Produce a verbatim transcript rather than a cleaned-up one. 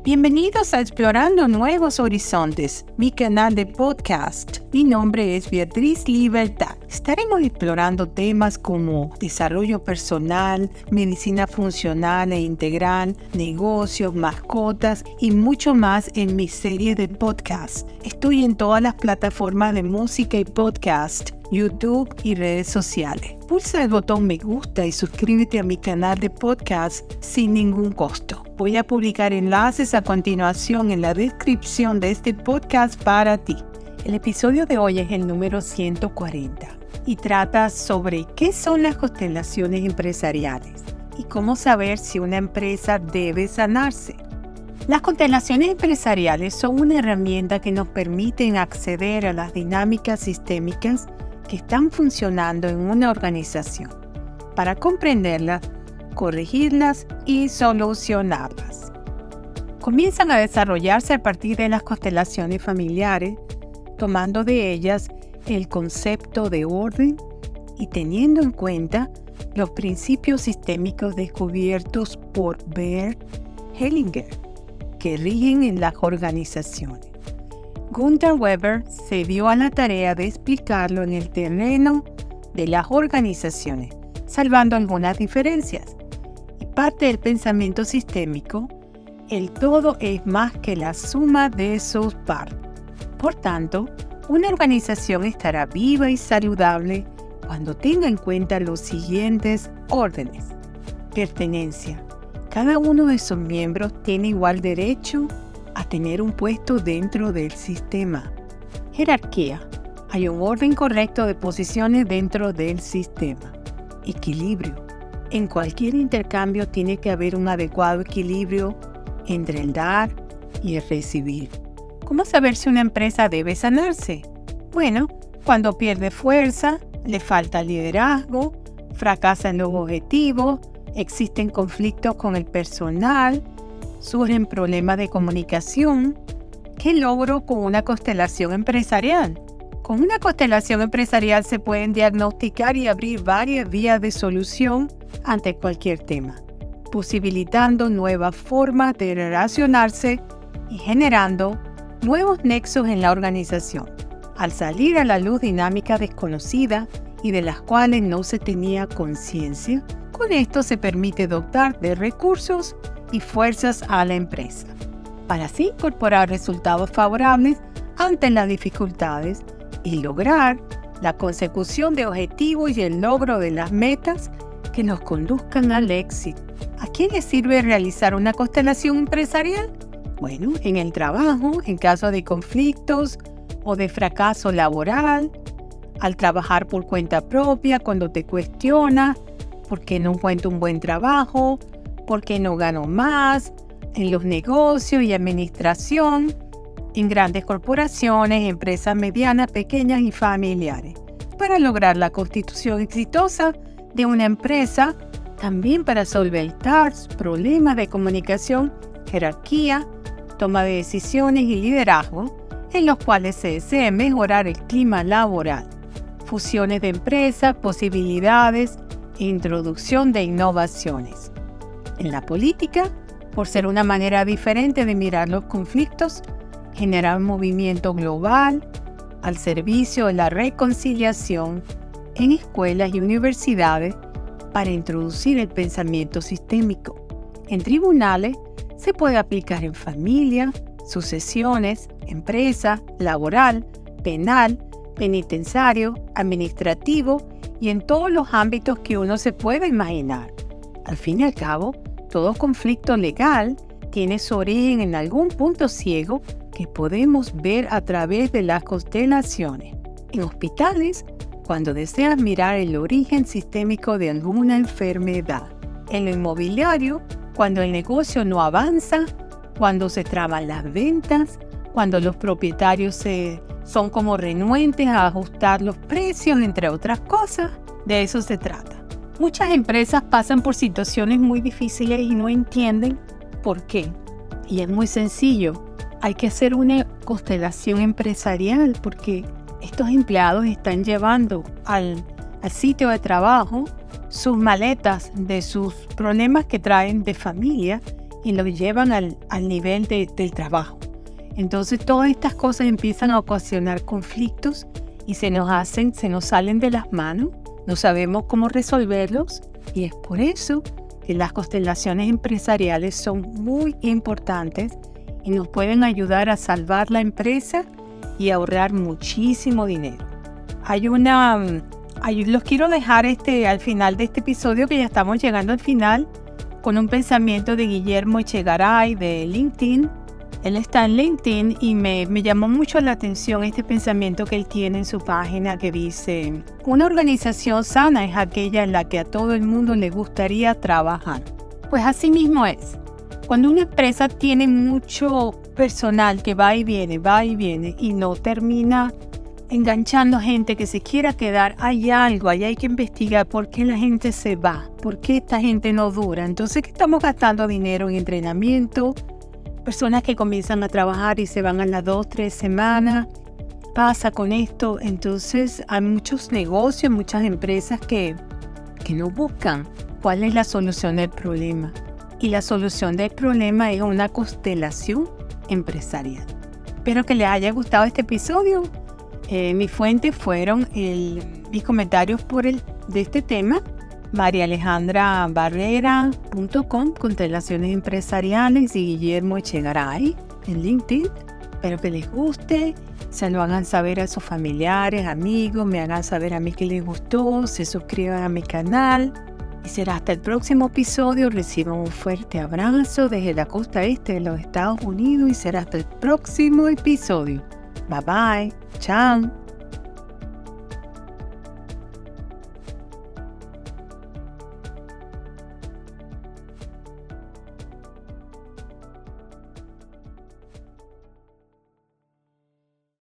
Bienvenidos a Explorando Nuevos Horizontes, mi canal de podcast. Mi nombre es Beatriz Libertad. Estaremos explorando temas como desarrollo personal, medicina funcional e integral, negocios, mascotas y mucho más en mi serie de podcast. Estoy en todas las plataformas de música y podcast, YouTube y redes sociales. Pulsa el botón me gusta y suscríbete a mi canal de podcast sin ningún costo. Voy a publicar enlaces a continuación en la descripción de este podcast para ti. El episodio de hoy es el número ciento cuarenta y trata sobre qué son las constelaciones empresariales y cómo saber si una empresa debe sanarse. Las constelaciones empresariales son una herramienta que nos permiten acceder a las dinámicas sistémicas que están funcionando en una organización para comprenderlas, corregirlas y solucionarlas. Comienzan a desarrollarse a partir de las constelaciones familiares, tomando de ellas el concepto de orden y teniendo en cuenta los principios sistémicos descubiertos por Bert Hellinger, que rigen en las organizaciones. Gunther Weber se dio a la tarea de explicarlo en el terreno de las organizaciones, salvando algunas diferencias. Y parte del pensamiento sistémico, el todo es más que la suma de sus partes. Por tanto, una organización estará viva y saludable cuando tenga en cuenta los siguientes órdenes. Pertenencia. Cada uno de sus miembros tiene igual derecho a tener un puesto dentro del sistema. Jerarquía. Hay un orden correcto de posiciones dentro del sistema. Equilibrio. En cualquier intercambio tiene que haber un adecuado equilibrio entre el dar y el recibir. ¿Cómo saber si una empresa debe sanarse? Bueno, cuando pierde fuerza, le falta liderazgo, fracasa en los objetivos, existen conflictos con el personal, surgen problemas de comunicación. ¿Qué logro con una constelación empresarial? Con una constelación empresarial se pueden diagnosticar y abrir varias vías de solución ante cualquier tema, posibilitando nuevas formas de relacionarse y generando nuevos nexos en la organización, al salir a la luz dinámicas desconocidas y de las cuales no se tenía conciencia. Con esto se permite dotar de recursos y fuerzas a la empresa, para así incorporar resultados favorables ante las dificultades y lograr la consecución de objetivos y el logro de las metas que nos conduzcan al éxito. ¿A quién le sirve realizar una constelación empresarial? Bueno, en el trabajo, en caso de conflictos o de fracaso laboral, al trabajar por cuenta propia, cuando te cuestionas por qué no encuentro un buen trabajo, por qué no gano más, en los negocios y administración, en grandes corporaciones, empresas medianas, pequeñas y familiares. Para lograr la constitución exitosa de una empresa, también para solventar problemas de comunicación, jerarquía, toma de decisiones y liderazgo, en los cuales se desea mejorar el clima laboral, fusiones de empresas, posibilidades e introducción de innovaciones. En la política, por ser una manera diferente de mirar los conflictos, generar un movimiento global al servicio de la reconciliación en escuelas y universidades para introducir el pensamiento sistémico. En tribunales se puede aplicar en familia, sucesiones, empresa, laboral, penal, penitenciario, administrativo y en todos los ámbitos que uno se pueda imaginar. Al fin y al cabo, todo conflicto legal tiene su origen en algún punto ciego que podemos ver a través de las constelaciones. En hospitales, cuando deseas mirar el origen sistémico de alguna enfermedad. En lo inmobiliario, cuando el negocio no avanza, cuando se traban las ventas, cuando los propietarios se, son como renuentes a ajustar los precios, entre otras cosas. De eso se trata. Muchas empresas pasan por situaciones muy difíciles y no entienden por qué. Y es muy sencillo. Hay que hacer una constelación empresarial porque estos empleados están llevando al, al sitio de trabajo sus maletas de sus problemas que traen de familia y lo llevan al, al nivel de, del trabajo. Entonces todas estas cosas empiezan a ocasionar conflictos y se nos hacen, se nos salen de las manos, no sabemos cómo resolverlos y es por eso que las constelaciones empresariales son muy importantes y nos pueden ayudar a salvar la empresa y ahorrar muchísimo dinero. Hay una, hay, los quiero dejar este, al final de este episodio, que ya estamos llegando al final, con un pensamiento de Guillermo Echegaray de LinkedIn. Él está en LinkedIn y me, me llamó mucho la atención este pensamiento que él tiene en su página, que dice: una organización sana es aquella en la que a todo el mundo le gustaría trabajar. Pues así mismo es. Cuando una empresa tiene mucho personal que va y viene, va y viene y no termina enganchando gente que se quiera quedar, hay algo, ahí hay que investigar por qué la gente se va, por qué esta gente no dura. Entonces, ¿qué estamos gastando dinero en entrenamiento? Personas que comienzan a trabajar y se van a las dos, tres semanas. Pasa con esto. Entonces, hay muchos negocios, muchas empresas que, que no buscan cuál es la solución del problema. Y la solución del problema es una constelación empresarial. Espero que les haya gustado este episodio. Eh, mis fuentes fueron el, mis comentarios por el, de este tema, maría alejandra barrera punto com, Constelaciones Empresariales, y Guillermo Echegaray en LinkedIn. Espero que les guste, se lo hagan saber a sus familiares, amigos, me hagan saber a mí que les gustó, se suscriban a mi canal. Y será hasta el próximo episodio. Reciban un fuerte abrazo desde la costa este de los Estados Unidos y será hasta el próximo episodio. Bye bye. Chao.